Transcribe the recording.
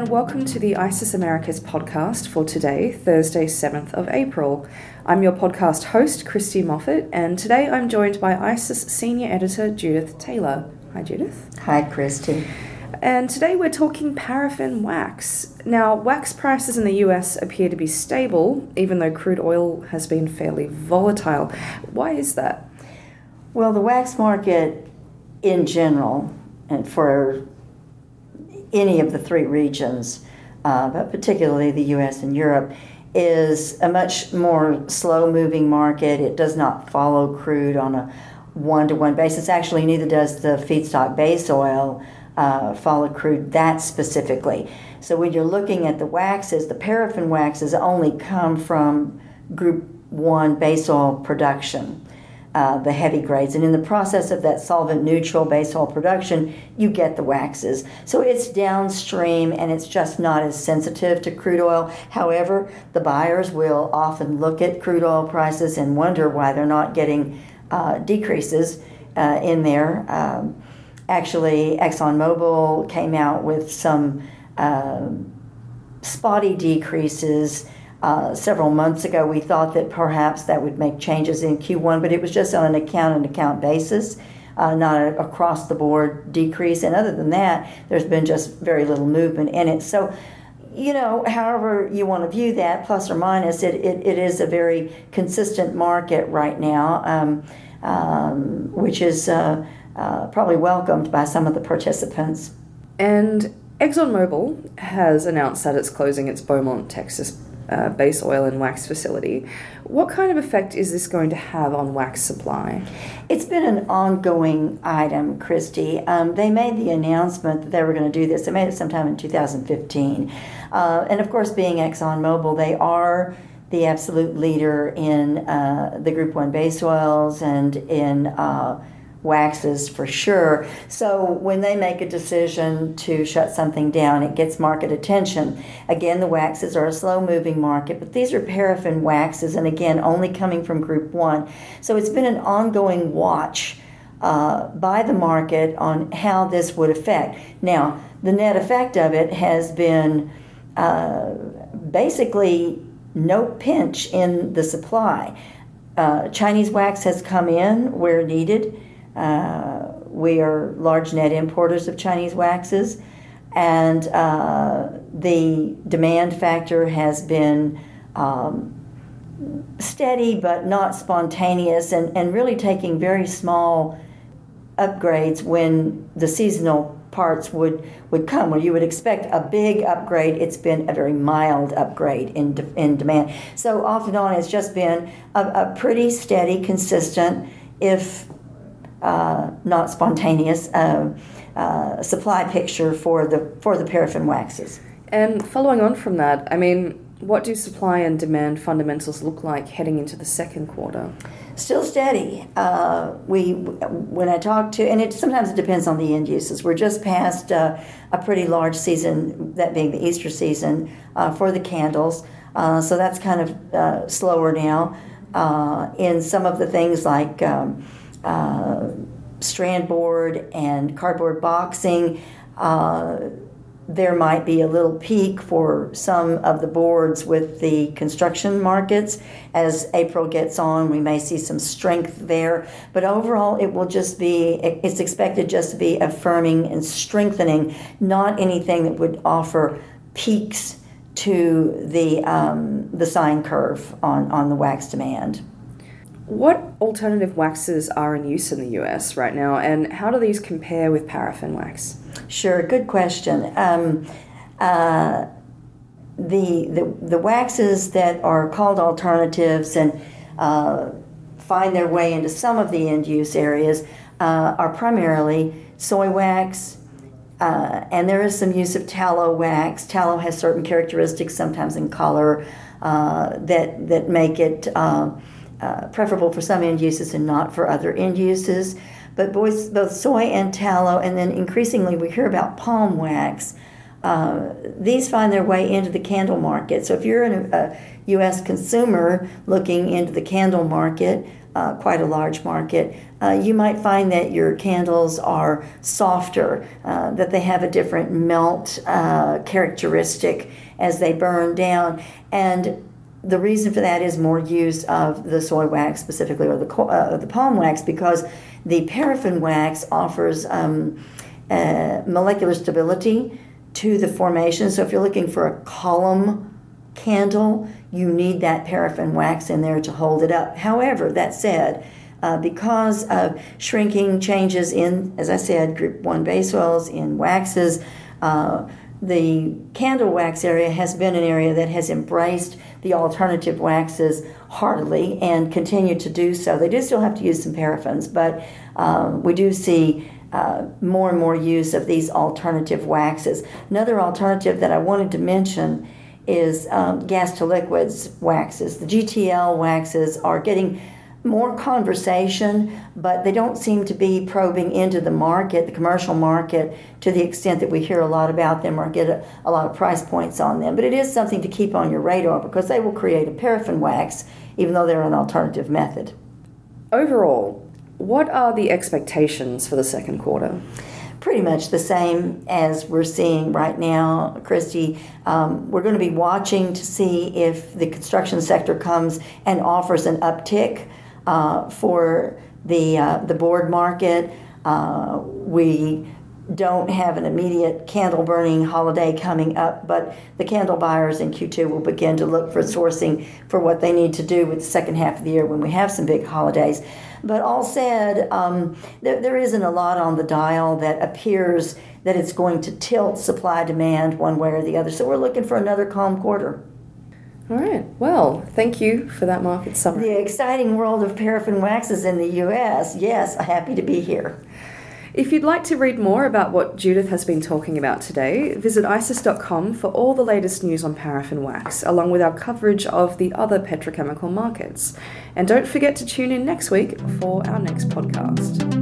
welcome to the ICIS Americas podcast for today, Thursday, 7th of April. I'm your podcast host, Christy Moffat, and today I'm joined by ICIS Senior Editor Judith Taylor. Hi, Judith. Hi, Christy. And today we're talking paraffin wax. Now, wax prices in the US appear to be stable, even though crude oil has been fairly volatile. Why is that? Well, the wax market in general, and for any of the three regions, but particularly the US and Europe, is a much more slow-moving market. It does not follow crude on a one-to-one basis. Actually, neither does the feedstock base oil follow crude that specifically. So when you're looking at the waxes, the paraffin waxes only come from Group 1 base oil production, the heavy grades. And in the process of that solvent-neutral base oil production, you get the waxes. So it's downstream, and it's just not as sensitive to crude oil. However, the buyers will often look at crude oil prices and wonder why they're not getting decreases in there. Actually, ExxonMobil came out with some spotty decreases several months ago. We thought that perhaps that would make changes in Q1, but it was just on an account-and-account basis, not an across-the-board decrease. And other than that, there's been just very little movement in it. So, you know, however you want to view that, plus or minus, it is a very consistent market right now, which is probably welcomed by some of the participants. And ExxonMobil has announced that it's closing its Beaumont, Texas base oil and wax facility. What kind of effect is this going to have on wax supply? It's been an ongoing item, Christy. They made the announcement that they were going to do this. They made it sometime in 2015. And of course, being ExxonMobil, they are the absolute leader in the Group 1 base oils and in waxes for sure. So when they make a decision to shut something down, it gets market attention. Again, the waxes are a slow-moving market, but these are paraffin waxes, and again, only coming from Group 1. So it's been an ongoing watch by the market on how this would affect. Now, the net effect of it has been basically no pinch in the supply. Chinese wax has come in where needed. We are large net importers of Chinese waxes, and the demand factor has been steady but not spontaneous, and really taking very small upgrades when the seasonal parts would come, where you would expect a big upgrade. It's been a very mild upgrade in demand. So off and on, it's just been a pretty steady, consistent, if not spontaneous, supply picture for the paraffin waxes. And following on from that, I mean, what do supply and demand fundamentals look like heading into the second quarter? Still steady. When I talk to, and sometimes it depends on the end uses. We're just past a pretty large season, that being the Easter season, for the candles. So that's kind of slower now. In some of the things like strand board and cardboard boxing, there might be a little peak for some of the boards with the construction markets. As April gets on, we may see some strength there, but overall it's expected just to be affirming and strengthening, not anything that would offer peaks to the sine curve on the wax demand. What alternative waxes are in use in the US right now, and how do these compare with paraffin wax? Sure, good question. The waxes that are called alternatives and find their way into some of the end-use areas are primarily soy wax, and there is some use of tallow wax. Tallow has certain characteristics, sometimes in color, that make it preferable for some end uses and not for other end uses. But both soy and tallow, and then increasingly we hear about palm wax. These find their way into the candle market. So if you're a U.S. consumer looking into the candle market, quite a large market. You might find that your candles are softer, that they have a different melt characteristic as they burn down. And the reason for that is more use of the soy wax specifically, or the palm wax, because the paraffin wax offers molecular stability to the formation. So if you're looking for a column candle, you need that paraffin wax in there to hold it up. However, that said, because of shrinking changes in, as I said, group 1 base oils, in waxes, the candle wax area has been an area that has embraced the alternative waxes heartily and continue to do so. They do still have to use some paraffins, but we do see more and more use of these alternative waxes. Another alternative that I wanted to mention is gas to liquids waxes. The GTL waxes are getting more conversation, but they don't seem to be probing into the market, the commercial market, to the extent that we hear a lot about them or get a lot of price points on them. But it is something to keep on your radar, because they will create a paraffin wax, even though they're an alternative method. Overall, what are the expectations for the second quarter? Pretty much the same as we're seeing right now, Christy. We're going to be watching to see if the construction sector comes and offers an uptick for the board market. We don't have an immediate candle burning holiday coming up, but the candle buyers in Q2 will begin to look for sourcing for what they need to do with the second half of the year when we have some big holidays. But all said, there isn't a lot on the dial that appears that it's going to tilt supply-demand one way or the other. So we're looking for another calm quarter. All right. Well, thank you for that market summary. The exciting world of paraffin waxes in the U.S. Yes, happy to be here. If you'd like to read more about what Judith has been talking about today, visit isis.com for all the latest news on paraffin wax, along with our coverage of the other petrochemical markets. And don't forget to tune in next week for our next podcast.